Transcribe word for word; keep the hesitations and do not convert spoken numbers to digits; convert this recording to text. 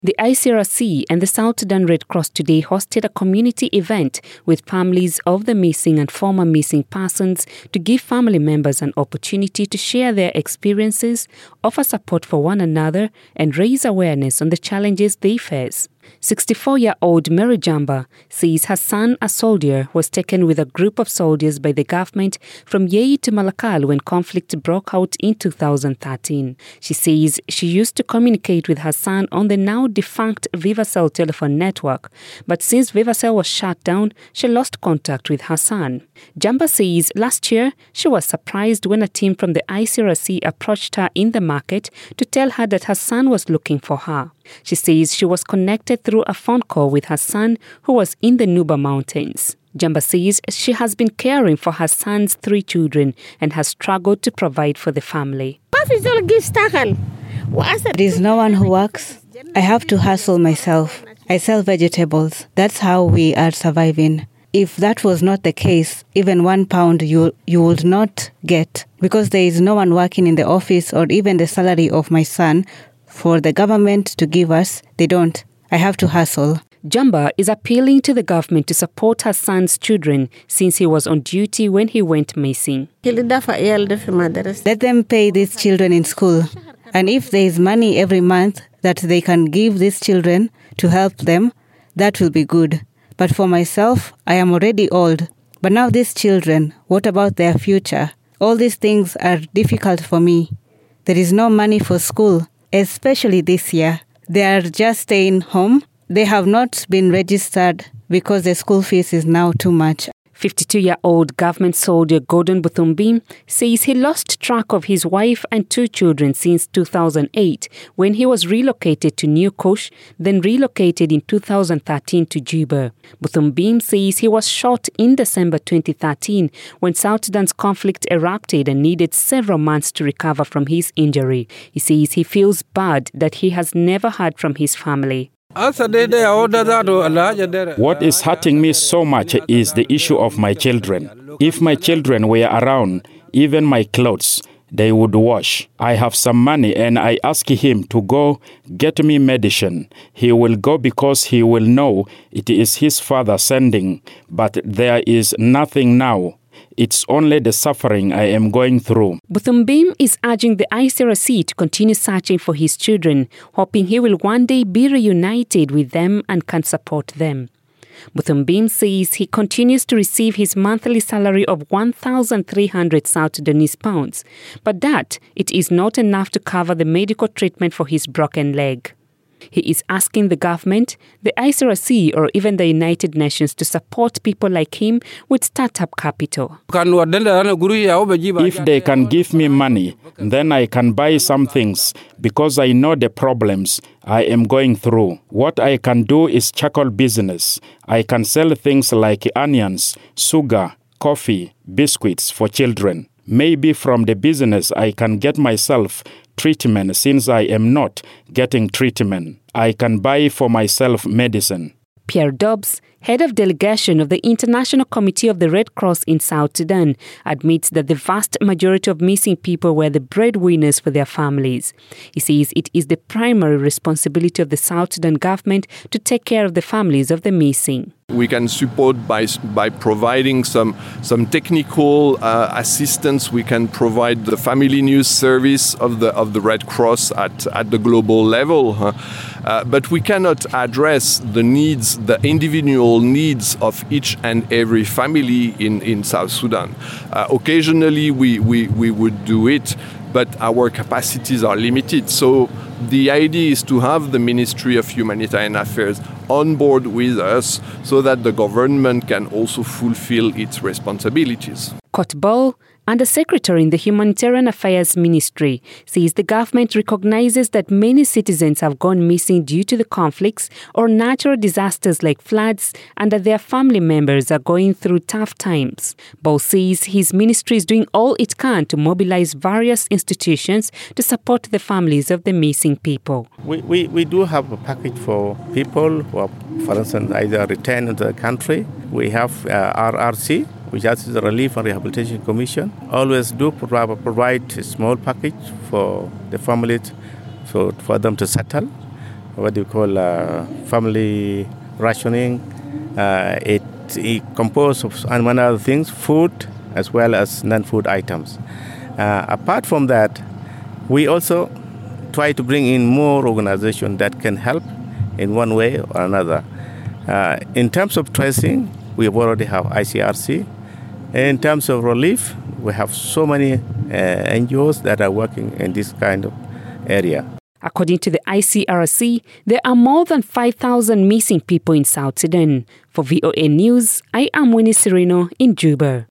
The I C R C and the South Sudan Red Cross today hosted a community event with families of the missing and former missing persons to give family members an opportunity to share their experiences, offer support for one another, and raise awareness on the challenges they face. sixty-four-year-old Mary Jamba says her son, a soldier, was taken with a group of soldiers by the government from Yei to Malakal when conflict broke out in two thousand thirteen. She says she used to communicate with her son on the now defunct Vivacell telephone network, but since Vivacell was shut down, she lost contact with her son. Jamba says last year she was surprised when a team from the I C R C approached her in the market to tell her that her son was looking for her. She says she was connected through a phone call with her son who was in the Nuba Mountains. Jamba says she has been caring for her son's three children and has struggled to provide for the family. There is no one who works. I have to hustle myself. I sell vegetables. That's how we are surviving. If that was not the case, even one pound you you would not get, because there is no one working in the office or even the salary of my son for the government to give us. They don't. I have to hustle. Jamba is appealing to the government to support her son's children since he was on duty when he went missing. Let them pay these children in school. And if there is money every month that they can give these children to help them, that will be good. But for myself, I am already old. But now these children, what about their future? All these things are difficult for me. There is no money for school, especially this year. They are just staying home. They have not been registered because the school fees is now too much. fifty-two-year-old government soldier Gordon Buthumbim says he lost track of his wife and two children since two thousand eight when he was relocated to New Kush, then relocated in two thousand thirteen to Juba. Buthumbim says he was shot in December twenty thirteen when South Sudan's conflict erupted and needed several months to recover from his injury. He says he feels bad that he has never heard from his family. What is hurting me so much is the issue of my children. If my children were around, even my clothes, they would wash. I have some money and I ask him to go get me medicine. He will go because he will know it is his father sending, but there is nothing now. It's only the suffering I am going through. Buthumbim is urging the I C R C to continue searching for his children, hoping he will one day be reunited with them and can support them. Buthumbim says he continues to receive his monthly salary of one thousand three hundred South Sudanese pounds, but that it is not enough to cover the medical treatment for his broken leg. He is asking the government, the I C R C or even the United Nations to support people like him with startup capital. If they can give me money, then I can buy some things because I know the problems I am going through. What I can do is charcoal business. I can sell things like onions, sugar, coffee, biscuits for children. Maybe from the business I can get myself treatment since I am not getting treatment. I can buy for myself medicine. Pierre Dobbs, head of delegation of the International Committee of the Red Cross in South Sudan, admits that the vast majority of missing people were the breadwinners for their families. He says it is the primary responsibility of the South Sudan government to take care of the families of the missing. We can support by by providing some some technical uh, assistance. We can provide the family news service of the of the Red Cross at, at the global level, huh? uh, but we cannot address the needs, the individual needs of each and every family in, in South Sudan. Uh, occasionally we, we, we would do it, but our capacities are limited. So the idea is to have the Ministry of Humanitarian Affairs on board with us so that the government can also fulfill its responsibilities. Scott Ball, Undersecretary in the Humanitarian Affairs Ministry, says the government recognizes that many citizens have gone missing due to the conflicts or natural disasters like floods and that their family members are going through tough times. Ball says his ministry is doing all it can to mobilize various institutions to support the families of the missing people. We, we, we do have a package for people who are, for instance, either returned into the country. We have uh, R R C, which is the Relief and Rehabilitation Commission, always do provide a small package for the families for, for them to settle. what do you call uh, family rationing. Uh, it, it composed of among other things, food as well as non-food items. Uh, apart from that, we also try to bring in more organizations that can help in one way or another. Uh, in terms of tracing, we already have I C R C. In terms of relief, we have so many uh, N G Os that are working in this kind of area. According to the I C R C, there are more than five thousand missing people in South Sudan. For V O A News, I am Winnie Sereno in Juba.